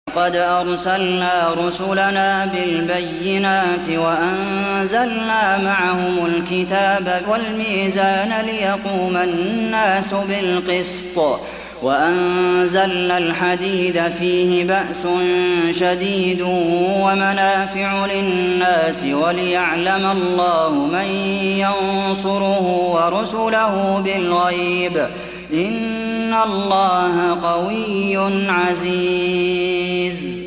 قد أرسلنا رسلنا بالبينات وأنزلنا معهم الكتاب والميزان ليقوم الناس بالقسط وأنزلنا الحديد فيه بأس شديد ومنافع للناس وليعلم الله من ينصره ورسله بالغيب إن الله قوي عزيز